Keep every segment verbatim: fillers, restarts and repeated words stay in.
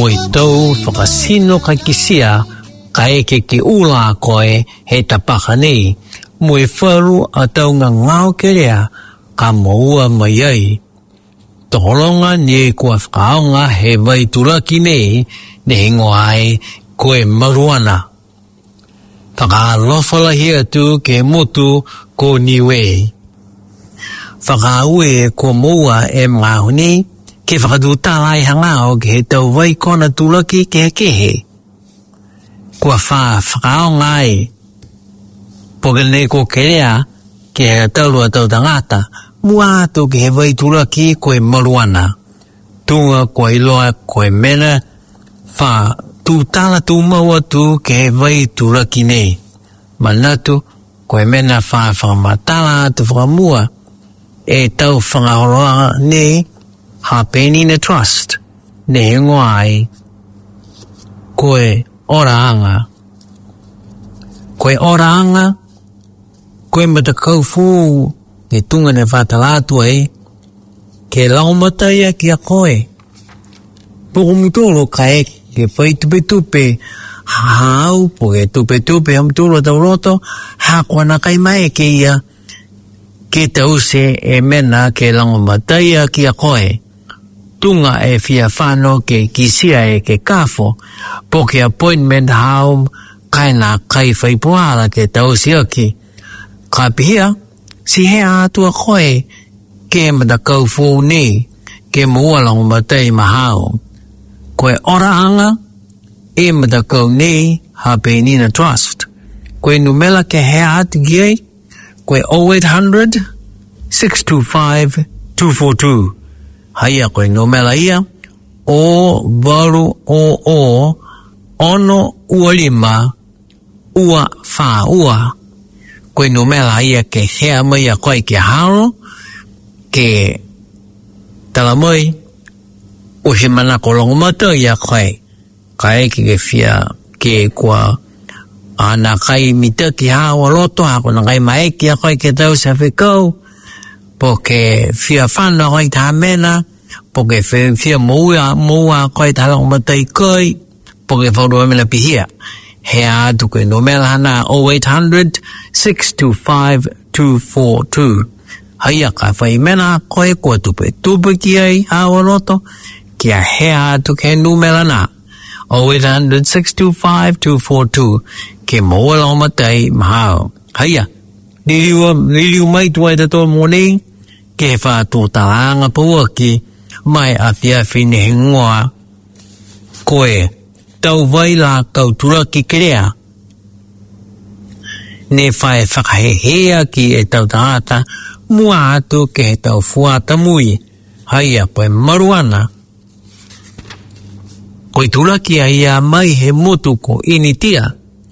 mui tau whakasino ka kisia ka eke ki ula koe he tapaka nei mui wharu a tau ngā ngāo kerea ka moua mai ai. Tōlonga ni kua whakaonga he vai turaki nei ne hingo ai koe maruana. Whakaalofala hia tu ke motu ko niwe. Whakaue ko moua e mahuni ke whakadūtālai hangao ke he tau vai kona turaki ke he kehe. Kua wha whakaonga ai. Poke nei ko kerea ke he taurua tau tangata mua atu ke he vai turaki koe maruana. Tunga koe iloa koe mena wha tu tala tu maua tu ke he vai turaki nei. Manatu koe mena wha whakamatala atu whakamua e tau whangahoroa nei ha Penina Trust ne hengo ai koe oraanga. Koe oraanga koe matakau fū ke tunga ne whatalatu ai ke laumataya ki a koe. Poko mutolo ka e ke whai tupe tupe hau po ke tupe tupe ha mutolo tau roto ha kua na kai mai ke ia ke tau se e mena ke laumataya ki a koe. Tunga e fia whano ke kisia e ke kafo po ke appointment hau kai na kai whaipuala ke tau se aki. Ka pihia si he atua koe ke matakau fō nei ke muualangu matai mahao. Koe oraanga e matakau nei ha Penina Trust. Koe numela ke he ati giei koe oh eight hundred, six two five, two four two. Haia koe numela ia o varu o o ono ua lima ua wha ua. Koe numela ia ke hea mai a koe ke haro, ke talamoi, o he mana kolongo mata ia koe, ka eke ke fia ke kua ana kai mita ki hawa loto, hako na kai maeki a koe ke tau sa whikau, po ke fia whana koe ta mena, po ke fia moua, moua koe ta halongo mata i koe, po ke whaurua mena pihia. Hea atu koe numela hana oh eight hundred, six two five, two four two. Haia ka whai mena koe kua tupe tupe ki ai hawa roto kia hea atu ke numela na oh eight hundred, six two five, two four two ke moa lau matai mahao. Haia, niliu, niliu mai tuai tato mone ke wha tō talanga pua ki mai a fia whine hingoa koe tau vai la kau turaki kerea. Ne whae whakahehea ki e tau tangata mua atu ke he tau fuata mui. Haia poe maruana. Koe turaki a ia mai he motu ko initia.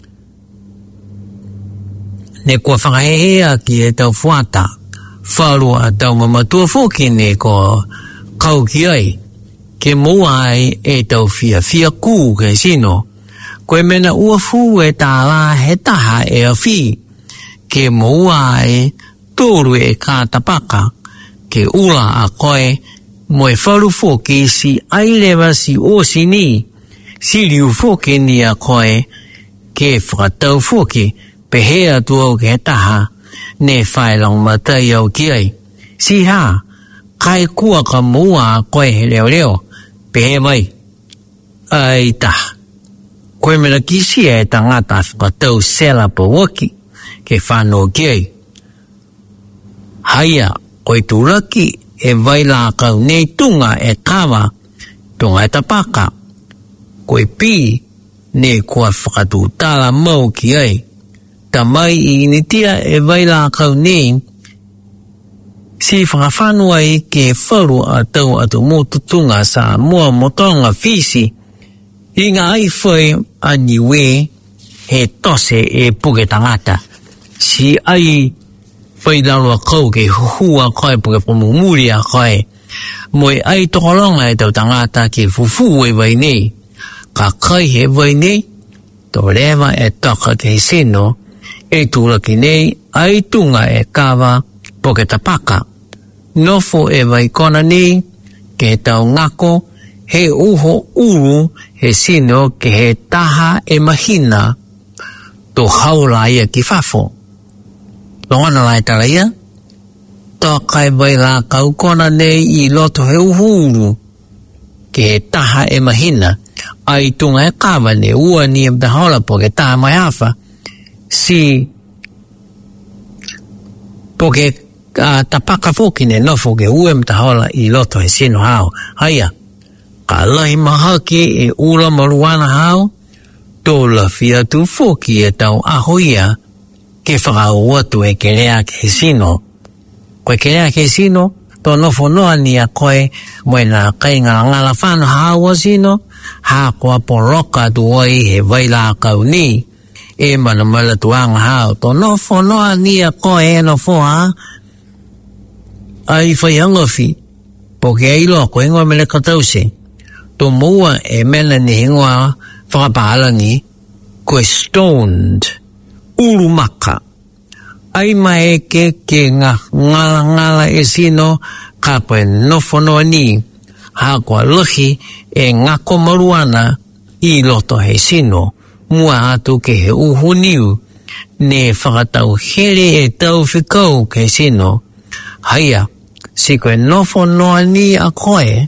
Ne kua whakahehea ki e tau fuata. Wharua tau mamatua fōki ne ko kau ki ai. Ke moa ai e tau fia fia kū ke sino. Koe mena ua fu e tā la he taha e a fi. Ke moa ai tōru e kā tapaka. Ke ula a koe mo e wharu fōki si ailewa si o si ni. Si liu fōki ni a koe ke whakatau fōki pehea tuau ke taha ne whailang matai au ki ai. Si ha, kai kua ka moa a koe he leo leo. Pehe mai, ai ta, koe mena kisi e tangata whakatau sela pa waki, ke whanau kiei. Haia, koe turaki e waila kau nei tunga e kawa, tunga e tapaka. Koe pi, ne kua whakatu tala mau ki ai. Ta mai i initia e waila kau nei, si whakawhanua i ke wharu a tau atu motutunga sa mua motonga fisi. I ngā ai whai a niwe he tose e puke tangata. Si ai whai larua kau ke hua koe puke pomumuri a koe. Moe ai tokolonga e tau tangata ke fufu e vai nei. Ka kai he vai nei, to rewa e toka te seno, e tūraki nei ai tunga e kawa poke tapaka. Nofo e vai kona ni, ke tau ngako, he uho uru he sino ke he taha e mahina to haula ia ki fafo. Longana lai tala ia, tō kai bai la kaukona nei i loto he uho uru ke he taha e mahina, ai tunga e kawa ne ua ni e mtahola po ke taha mai hafa, si po ke uh, tapaka foki ne nofo ke ua mtahola i loto he sino hao. Haia, ka lahi mahaki e ula maruana hao, tō la fia tu foki e tau ahoia ke whakau watu e ke rea ke sino. Koe ke rea ke sino, tō nofo noa ni a koe moe na kai ngā ngala whāna hawa sino, hā koa poroka tu oi he waila kau ni, e mana mala tuanga hao. Tō nofo noa ni a koe e nofo ha, ai whai hangofi, po ke ailo koe ingoa mele katause, tō mua e mena ni ingoa whakapahalangi, koe stoned, urumaka. Ai mai ke ke ngā ngala ngala e sino, ka poe nofo noa ni, hā koa luhi e ngako maruana i loto he sino, mua atu ke he uhu niu, ne whakatau here e tau whikau ke sino. Haia, si koe nofo noa ni a koe,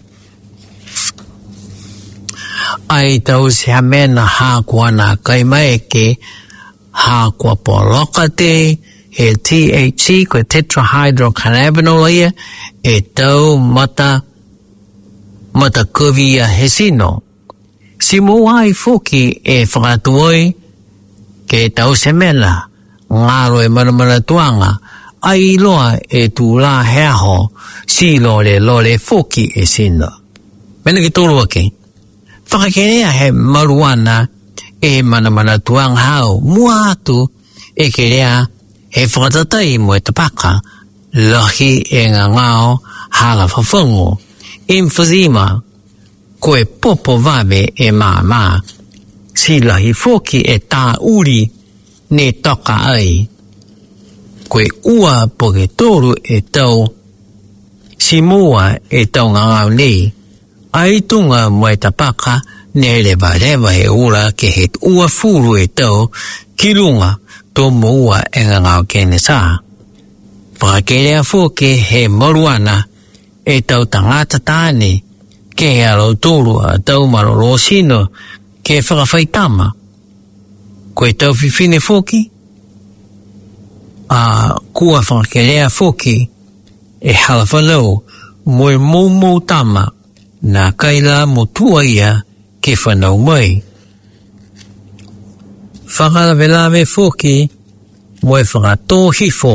ai tau se hamena hā koa nā kai mai ke, hā koa poloka te, he T H C, koe tetrahydrocannabinol ia, e tau mata, mata kuvia he sino. Si muai fuki e whakatuoi, ke tau se mena, ngaro e maramara tuanga, ai loa e tu la heaho, si lole lole fuki e sino. Mena ki tōru ake, whakakerea he maruana e maramara tuanga hao, mua atu e ke rea he whakatatai mo e tapaka, lahi e ngā ngāo hala whawhango, emphysema, koe popo vawe e mā mā, si lahi foki e tā uri ne toka ai, koe ua po ke tōru e tau, si mua e tau ngā ngāo nei, ai tunga mo e tapaka ne rewa rewa e ura ke he ua furu e tau, ki runga, tō mua e ngā ngāo kene sā. Whakakerea fōke he moruana e tau tangata tāne ke he alo tōru a tau maroro sino ke whakawhaitama. Koe tau whiwhine fōki, a kua whakakerea fōki e halawhanau moe mōmō tama nā kaila mo tua ia ke whanau mai. Whakalawelawe fōki moe whakatō hifo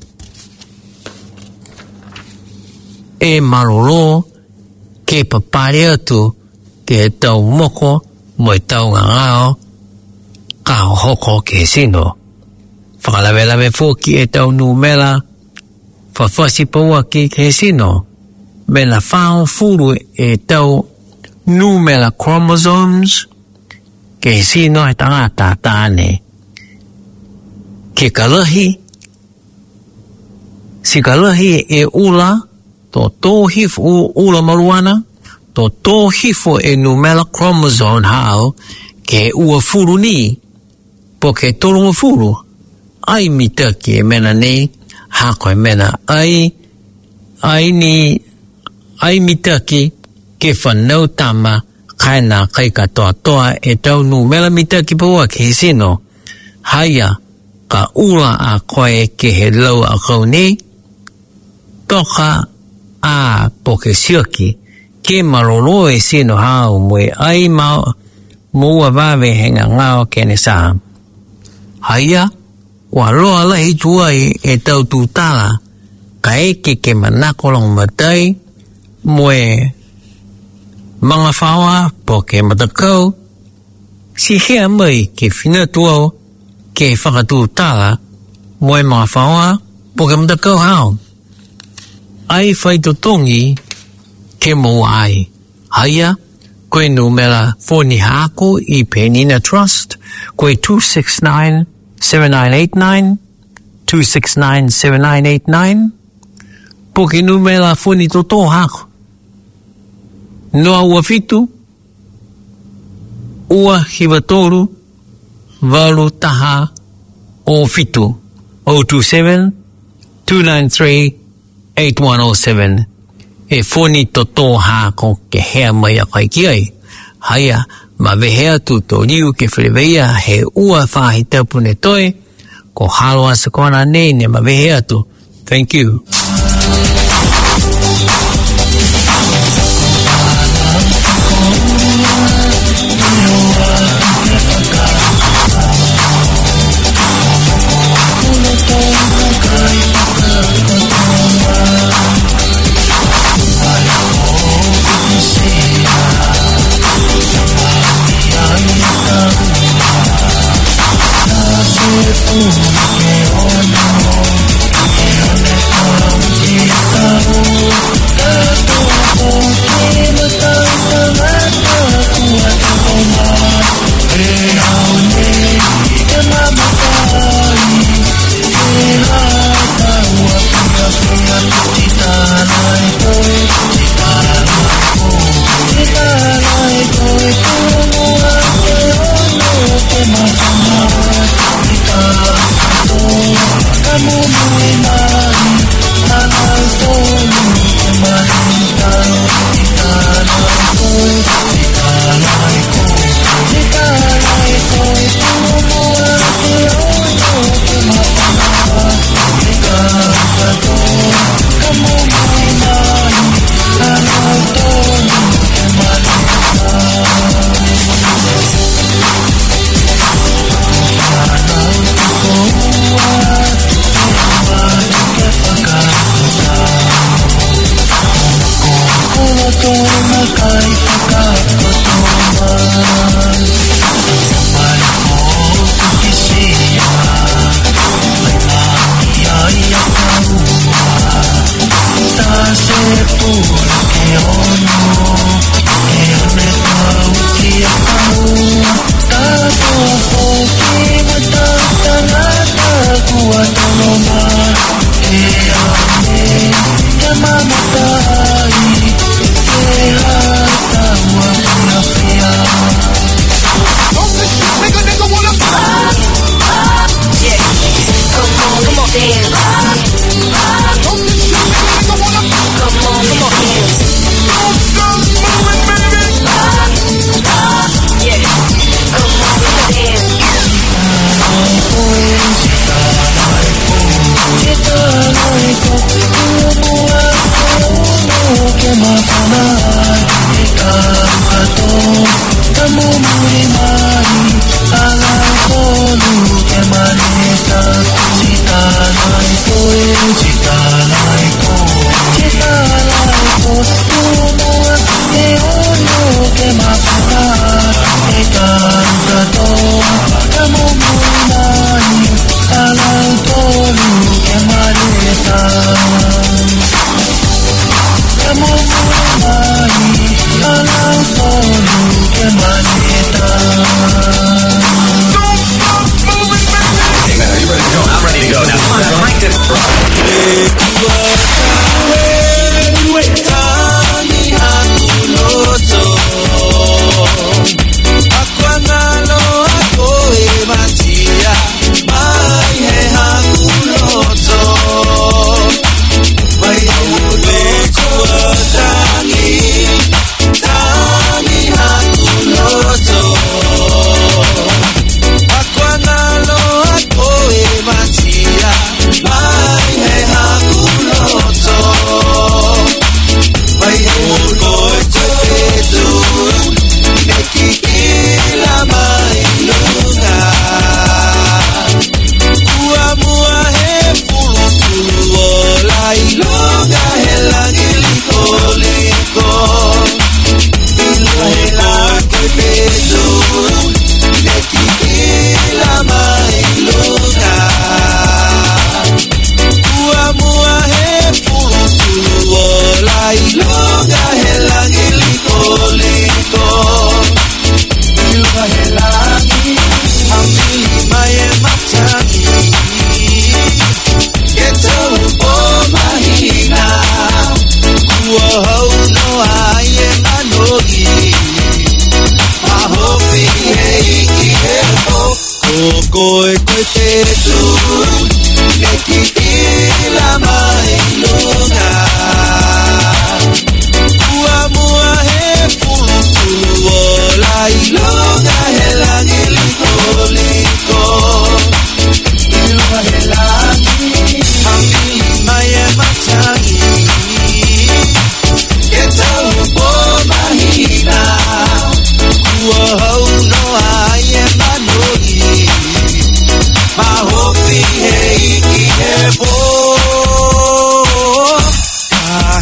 e maroro ke papare atu ke tau moko moe tau ngangao ka hoko ke sino. Whakalawelawe fōki e tau numela whawhasi paua ki ke sino. Mena whao furu e tau numela chromosomes ke sino e tangata tāne. Ke kalahi, si kalahi e ula, to tō hifo ula maruana, to tō hifo e numela chromosome hao, ke ua furu ni, po ke tolunga furu, ai mitaki e mena nei, hako e mena ai, ai ni, ai mitaki ke whanau tama, kaina kai katoa toa e tau nu mela mita ki paua ke sino. Haia, ka ula a koe ke he lau a kau nei, toka a po ke sioki, ke maroro e sino hao mue ai mau, mua wawe henga ngao kene sā. Haia, wa roa lahi tuai e tau tūtala, ka eke ke manakolong matai, mue mga whaua po ke matakau, si hea mai ke whinatua ke whakatūtala, moe mga whaua po ke matakau hao. Ai whaitotongi ke mo ai. Haia, koe numera whoni hako i Penina Trust, koe two six nine, seven nine eight nine, two six nine, seven nine eight nine, po ke numera whoni toto hako. noa ua fitu, ua hiwatoru, walu taha o fitu. zero two seven, two nine three, eight one zero seven. E foni to tō hako ke hea mai a kai kiai. Haia, ma vehea tu tō riu ke whileweia he ua whahi taupune toi, ko halo asa kona nei ne ma vehea tu. Thank you.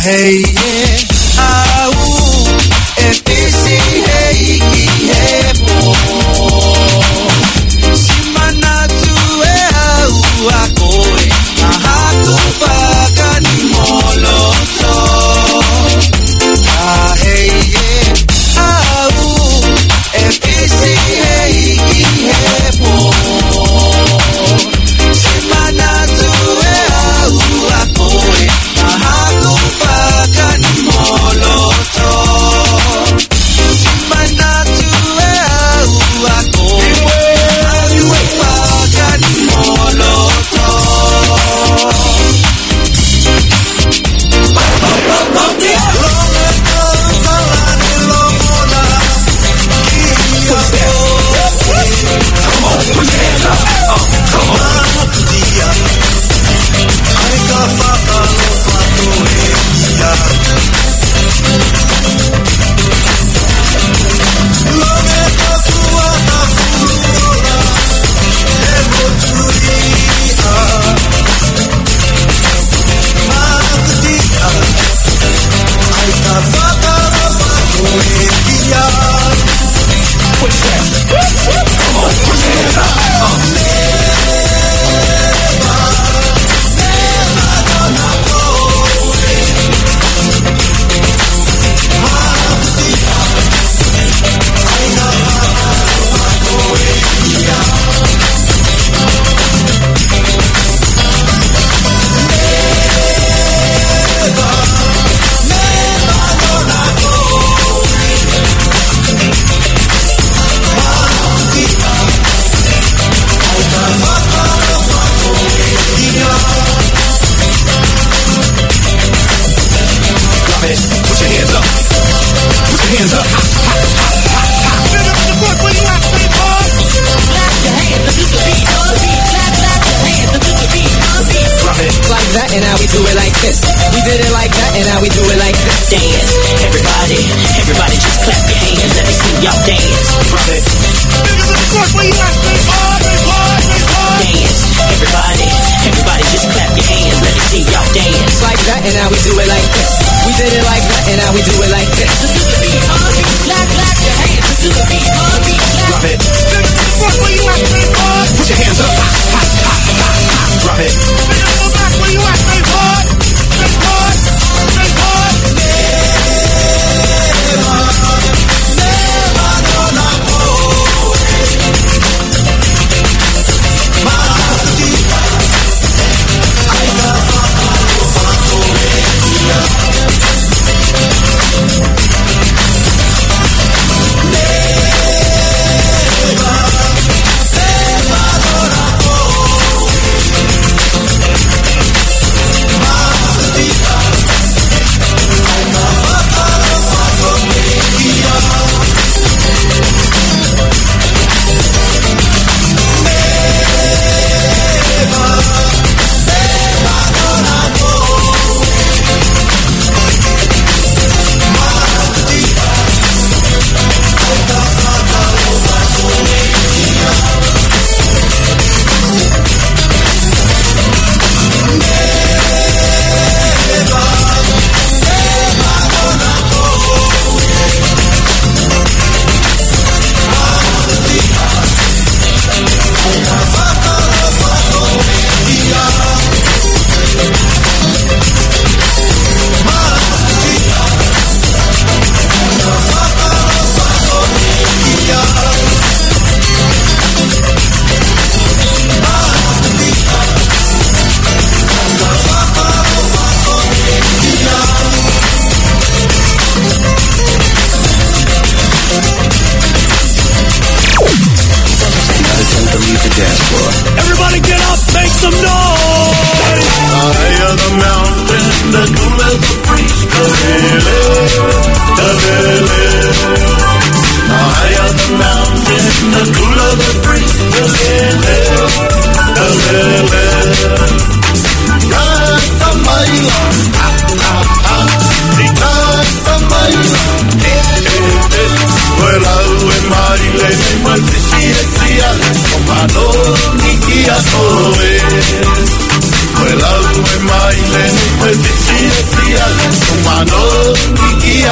hey, au, e pisi hei ki he po. Simana tu e au a koe, a haku paka ni moloto. Ah, hey, au, e pisi hei ki he po. Simana tu e au a koe, a haku paka ni moloto. Simana tu e au a koe, a haku paka ni moloto. And now we do it like this. We did it like that, and now we do it like this. Dance, everybody, everybody just clap your hands. Let me see y'all dance. Drop it. Niggas in the court, where you at? Big boy, big boy, big boy. Dance, everybody, everybody just clap your hands. Let me see y'all dance. Like that, and now we do it like this. We did it like that, and now we do it like this. To the beat, on beat, clap, clap your hands. To the beat, on beat, clap. Drop it. Niggas in the court, where you at? Big boy. Put your hands up. Ha, ha, ha, ha, ha. Drop it. Niggas in the back, where you at? Big boy, big boy, big boy.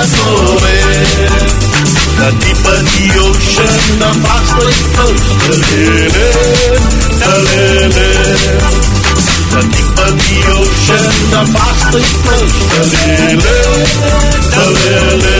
koe. The deeper the ocean, the faster it flows. Talele, talele. The deeper the ocean, the faster it flows. Talele, talele.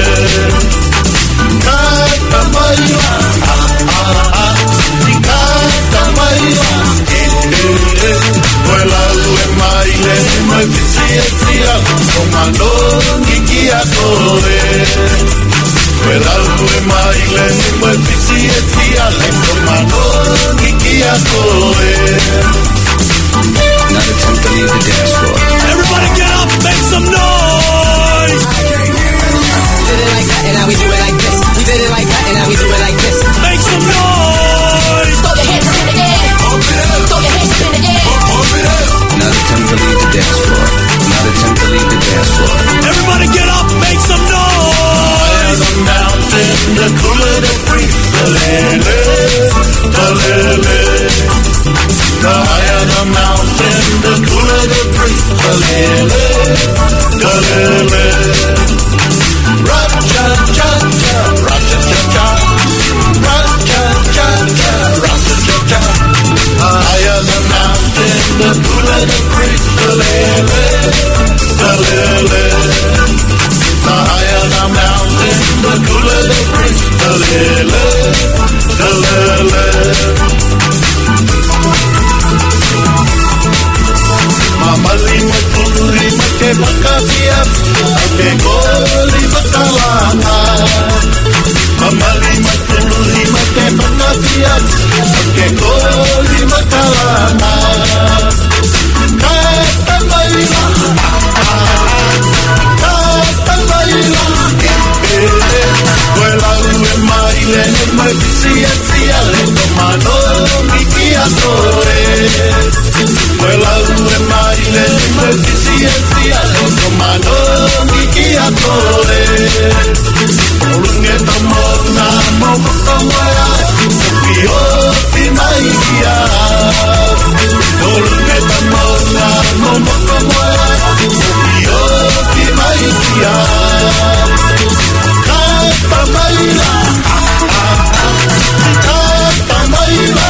Kata maila, ah ah ah. Kata maila, eh eh eh. Wela ue maile, mai pisi e tia, o manongi ki a koe. Wela ue maile, mai pisi e tia, o manongi ki a koe. Not attempt to leave the dance floor. Everybody get up, make some noise! We did it like that and now we do it like this. We did it like that and now we do it like this. Make some noise! Throw your hands up in the air. Throw your hands up in the air. Not attempt to leave the dance floor. Not attempt to leave the dance floor. Everybody get up, make some noise! The mountain, the cooler the free. Talele, talele. The higher the mountain, the cooler the breeze. Talele, talele. Ra-cha-cha-cha, ra-cha-cha-cha. Ra-cha-cha-cha, ra-cha-cha-cha. The higher the mountain, the cooler the breeze. Talele, talele. The higher the mountain, the cooler the breeze. Talele, talele. Mamali matuli make makasia, ake goli makalanga. Mamali matuli make makasia, ake goli makalanga. Kata maila, kata maila, wela ue maile mai pisi e tia le tomano miki a koe. Wela ue maile mai pisi e tia le tomano miki a koe. Olunge tomona momo komoya, pio pinaikia. Olunge tomona momo komoya, pio pinaikia. Kata maila, kata maila,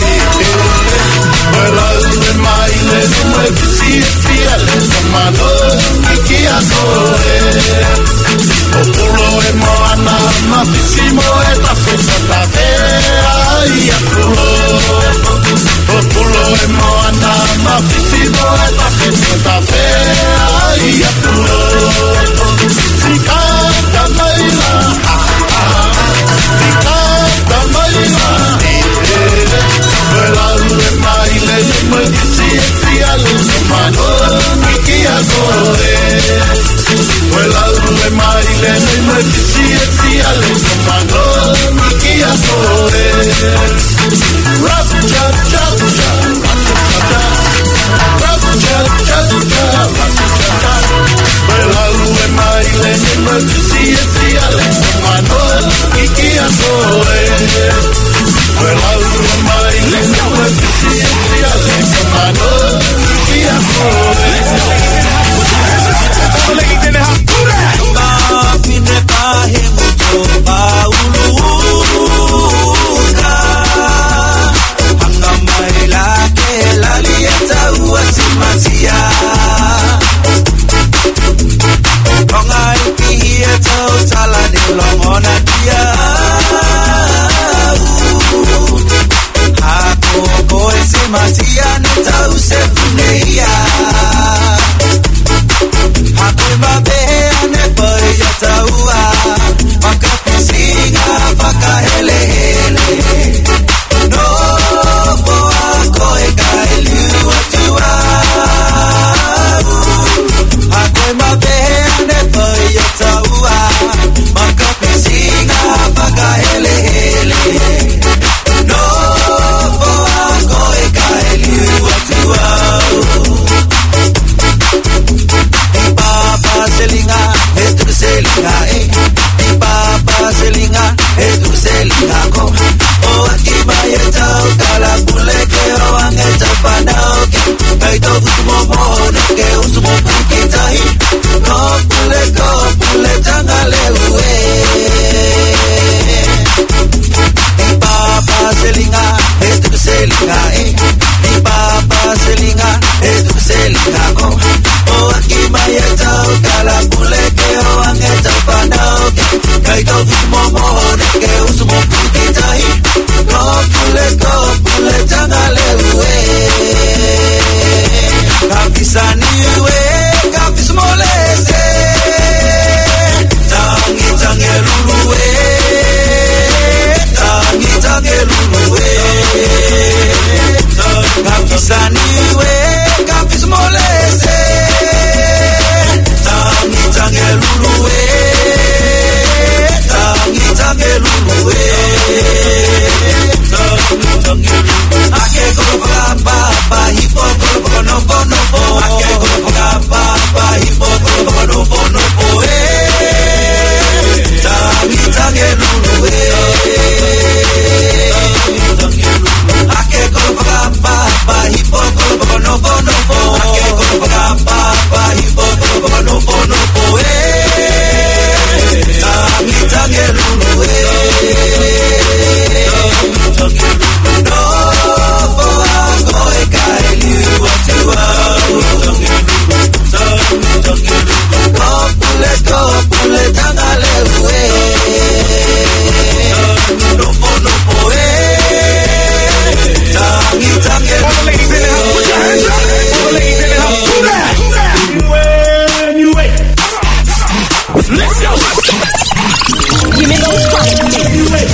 wela ue maile mai pisi e tia le tomano miki a koe. Opulo e moana, ma pisi mo e ta fesa ta vea i a pulo. Opulo e moana, ma pisi mo e ta fesa ta vea i a pulo. Si kata maila, si kata maila, wela ue maile mai pisi e tia le tomano miki a koe. Wela ue maile mai pisi e tia le tomano miki a koe. Ra-cha-cha-cha, ra-cha-cha-cha, ra-cha-cha-cha, ra-cha-cha-cha. Wela ue maile mai pisi e tia le tomano miki a koe. Wela ue maile mai pisi e tia le tomano miki a koe. Go, pule, go, pule, tangale, Ai to mo mo de ke usmo puti tai. Ko pule ko pule tangale we. Kapisani we kapis molese. Tangi tangi lulu we. Tangi tangi lulu we. Kapisani we kapis molese. Tangi tangi lulu we. Tangi tangi lulu we. Tangi tangi ake kolo pa pa hipo kolo no no po ake kolo pa pa hipo kolo no no po eh tangi tangi lulu eh ake kolo pa pa hipo kolo no no po ake kolo pa pa hipo kolo no no po eh tangi tangi lulu eh no po go e kai ni what you are go pule go pule tangale we no po no po eh tangi tangi all the ladies in the house put your hands up all the ladies in the house do that when you wait let's go give me those fucking you wait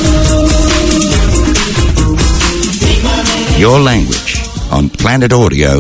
Your language on Planet Audio